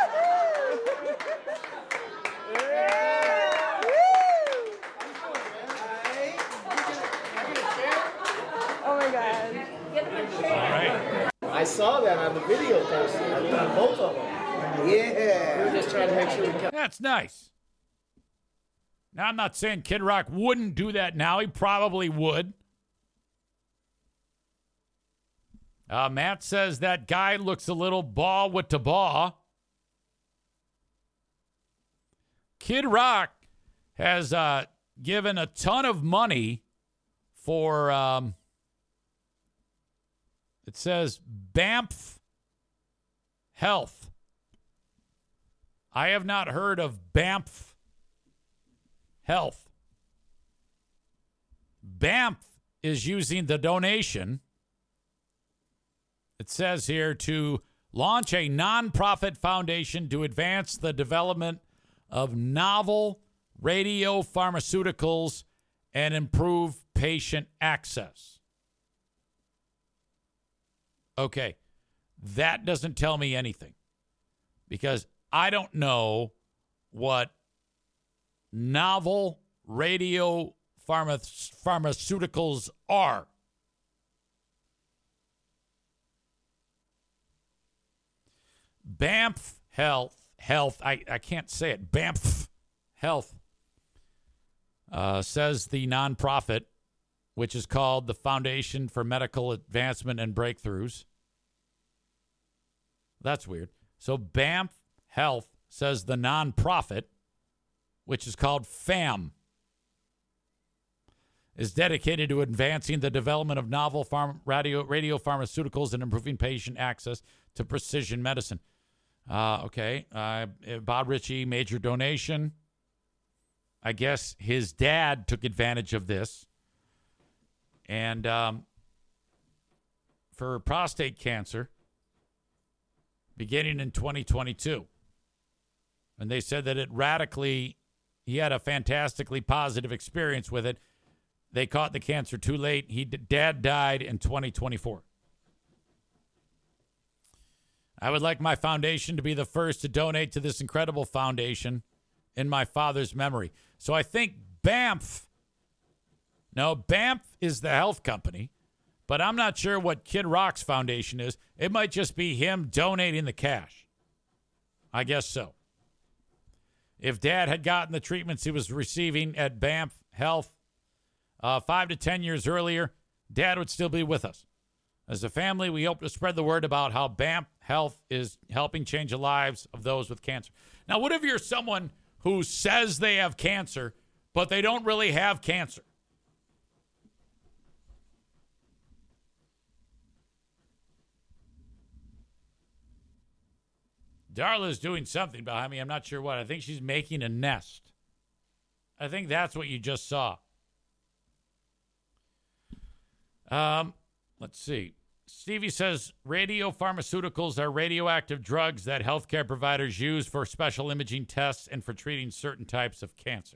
Oh my God. All right. I saw that on the video posting. I've done both of them. Yeah. We were just trying to make sure we kept. That's nice. Now, I'm not saying Kid Rock wouldn't do that now. He probably would. Uh, Matt says that guy looks a little ball with the ball. Kid Rock has uh, given a ton of money for, um, it says, Banff Health. I have not heard of Banff Health. Banff is using the donation. It says here to launch a nonprofit foundation to advance the development of novel radiopharmaceuticals and improve patient access. Okay, that doesn't tell me anything because I don't know what novel radiopharmaceuticals are. Banff Health, Health, I, I can't say it, Banff Health, uh, says the nonprofit, which is called the Foundation for Medical Advancement and Breakthroughs. That's weird. So Banff Health says the nonprofit, which is called FAM, is dedicated to advancing the development of novel pharm- radio, radio pharmaceuticals and improving patient access to precision medicine. Uh, okay. Uh, Bob Ritchie, major donation. I guess his dad took advantage of this. And um, for prostate cancer, beginning in twenty twenty-two. And they said that it radically, he had a fantastically positive experience with it. They caught the cancer too late. He dad died in twenty twenty-four. I would like my foundation to be the first to donate to this incredible foundation in my father's memory. So I think B A M F, no, B A M F is the health company, but I'm not sure what Kid Rock's foundation is. It might just be him donating the cash. I guess so. If Dad had gotten the treatments he was receiving at B A M F Health uh, five to ten years earlier, Dad would still be with us. As a family, we hope to spread the word about how B A M F Health is helping change the lives of those with cancer. Now, what if you're someone who says they have cancer, but they don't really have cancer? Darla's doing something behind me. I'm not sure what. I think she's making a nest. I think that's what you just saw. Um, let's see. Stevie says radiopharmaceuticals are radioactive drugs that healthcare providers use for special imaging tests and for treating certain types of cancer.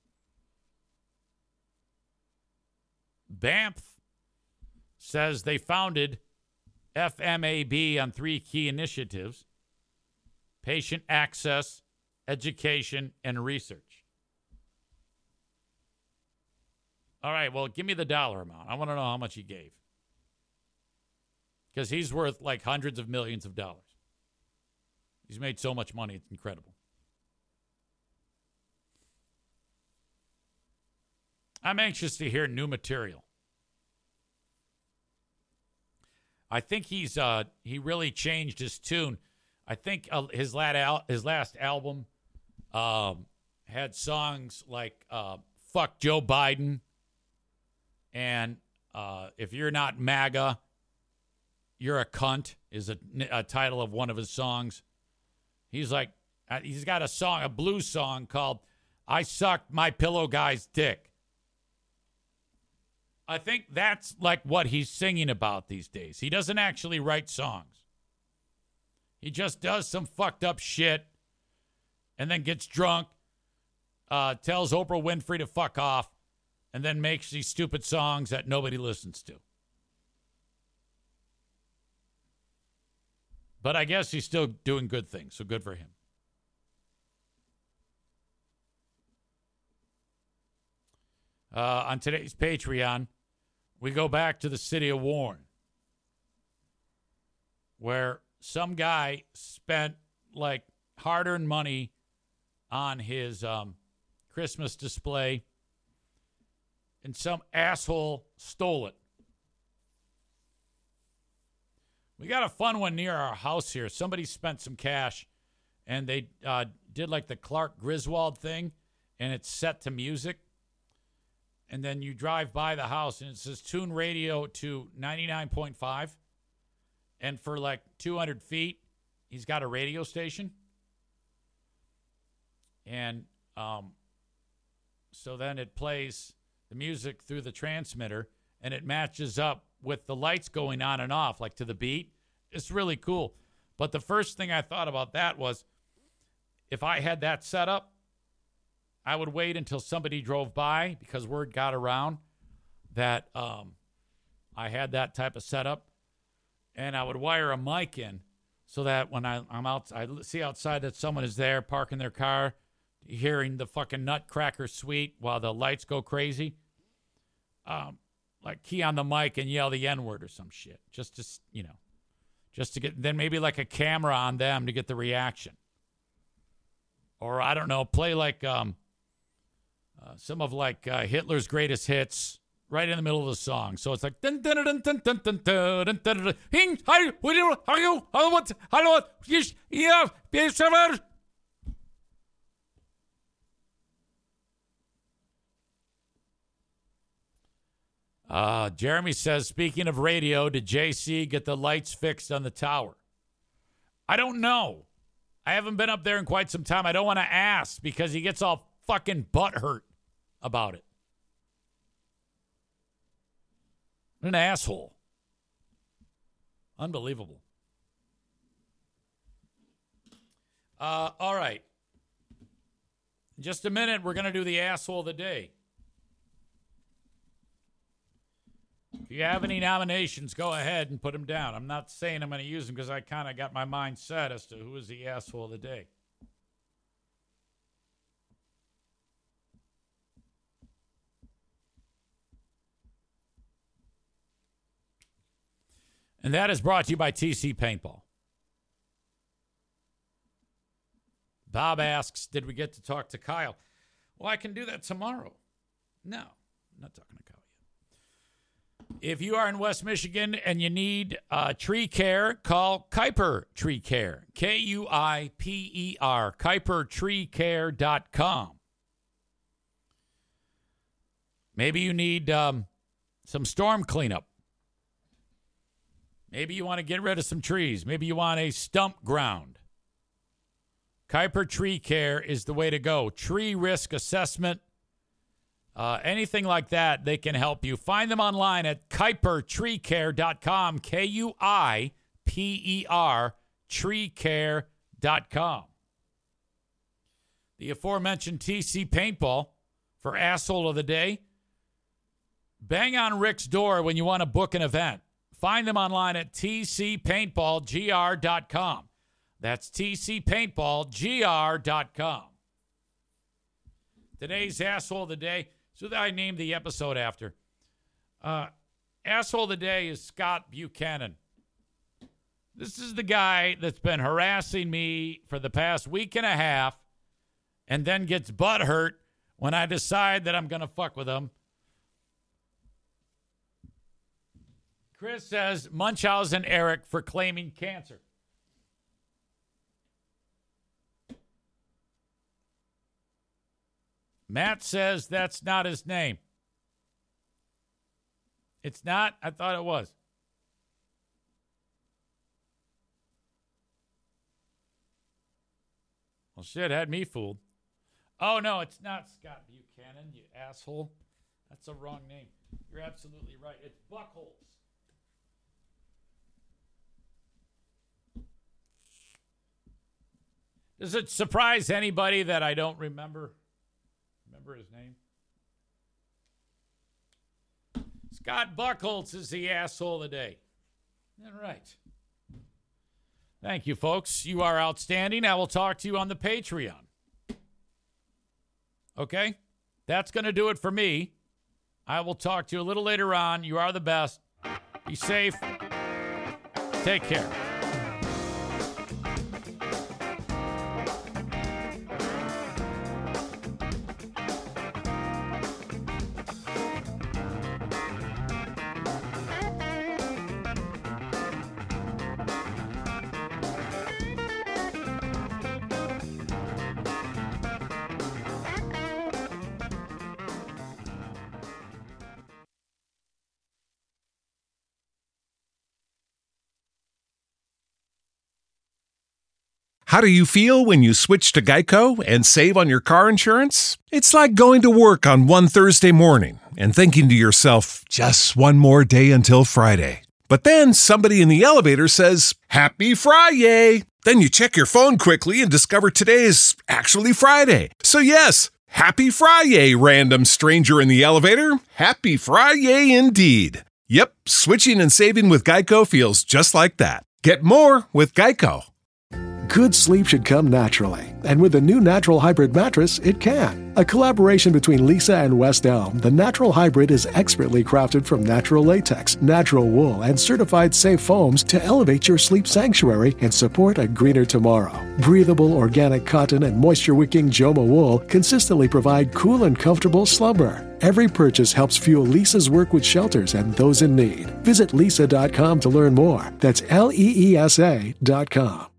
B A M F says they founded F M A B on three key initiatives: patient access, education, and research. All right, well, give me the dollar amount. I want to know how much he gave. Because he's worth like hundreds of millions of dollars. He's made so much money, it's incredible. I'm anxious to hear new material. I think he's uh, he really changed his tune. I think uh, his, last al- his last album um, had songs like uh, Fuck Joe Biden and uh, If You're Not MAGA, You're a Cunt is a, a title of one of his songs. He's like, uh, he's got a song, a blues song called I Sucked My Pillow Guy's Dick. I think that's like what he's singing about these days. He doesn't actually write songs. He just does some fucked up shit and then gets drunk, uh, tells Oprah Winfrey to fuck off, and then makes these stupid songs that nobody listens to. But I guess he's still doing good things, so good for him. Uh, on today's Patreon, we go back to the city of Warren, where some guy spent like hard-earned money on his um, Christmas display, and some asshole stole it. We got a fun one near our house here. Somebody spent some cash, and they uh, did like the Clark Griswold thing, and it's set to music. And then you drive by the house, and it says tune radio to ninety-nine point five. And for like two hundred feet, he's got a radio station. And um, so then it plays the music through the transmitter, and it matches up with the lights going on and off, like to the beat. It's really cool. But the first thing I thought about that was, if I had that set up, I would wait until somebody drove by, because word got around that um, I had that type of setup, and I would wire a mic in so that when I, I'm out, I see outside that someone is there parking their car, hearing the fucking Nutcracker Suite while the lights go crazy. Um, like key on the mic and yell the N-word or some shit, just to, you know, just to get, then maybe like a camera on them to get the reaction. Or I don't know, play like um, uh, some of like uh, Hitler's greatest hits right in the middle of the song. So it's like dun dun dun dun dun dun dun dun dun dun. Hing, hi, what are you? How are you? How what? How what? Yes, yeah, Uh, Jeremy says, speaking of radio, did J C get the lights fixed on the tower? I don't know. I haven't been up there in quite some time. I don't want to ask because he gets all fucking butthurt about it. What an asshole. Unbelievable. Uh, all right. In just a minute, we're going to do the asshole of the day. If you have any nominations, go ahead and put them down. I'm not saying I'm going to use them because I kind of got my mind set as to who is the asshole of the day. And that is brought to you by T C Paintball. Bob asks, did we get to talk to Kyle? Well, I can do that tomorrow. No, I'm not talking to Kyle yet. If you are in West Michigan and you need uh, tree care, call Kuiper Tree Care. K U I P E R, kuiper tree care dot com. Maybe you need um, some storm cleanup. Maybe you want to get rid of some trees. Maybe you want a stump ground. Kuiper Tree Care is the way to go. Tree risk assessment, uh, anything like that, they can help you. Find them online at kuiper tree care dot com, K U I P E R, tree care dot com. The aforementioned T C Paintball for Asshole of the Day. Bang on Rick's door when you want to book an event. Find them online at t c paintball g r dot com. That's t c paintball g r dot com. Today's Asshole of the Day, so that I named the episode after. Uh, Asshole of the Day is Scott Buchanan. This is the guy that's been harassing me for the past week and a half and then gets butthurt when I decide that I'm going to fuck with him. Chris says, Munchausen Eric for claiming cancer. Matt says that's not his name. It's not? I thought it was. Well, shit, had me fooled. Oh, no, it's not Scott Buchanan, you asshole. That's a wrong name. You're absolutely right. It's Buckholz. Does it surprise anybody that I don't remember remember his name? Scott Buckholz is the asshole of the day. All right. Thank you, folks. You are outstanding. I will talk to you on the Patreon. Okay? That's going to do it for me. I will talk to you a little later on. You are the best. Be safe. Take care. How do you feel when you switch to Geico and save on your car insurance? It's like going to work on one Thursday morning and thinking to yourself, just one more day until Friday. But then somebody in the elevator says, Happy Friday! Then you check your phone quickly and discover today's actually Friday. So yes, Happy Friday, random stranger in the elevator. Happy Friday indeed. Yep, switching and saving with Geico feels just like that. Get more with Geico. Good sleep should come naturally, and with the new Natural Hybrid mattress, it can. A collaboration between Lisa and West Elm, the Natural Hybrid is expertly crafted from natural latex, natural wool, and certified safe foams to elevate your sleep sanctuary and support a greener tomorrow. Breathable organic cotton and moisture-wicking Joma wool consistently provide cool and comfortable slumber. Every purchase helps fuel Lisa's work with shelters and those in need. Visit lisa dot com to learn more. That's L E E S A dot com.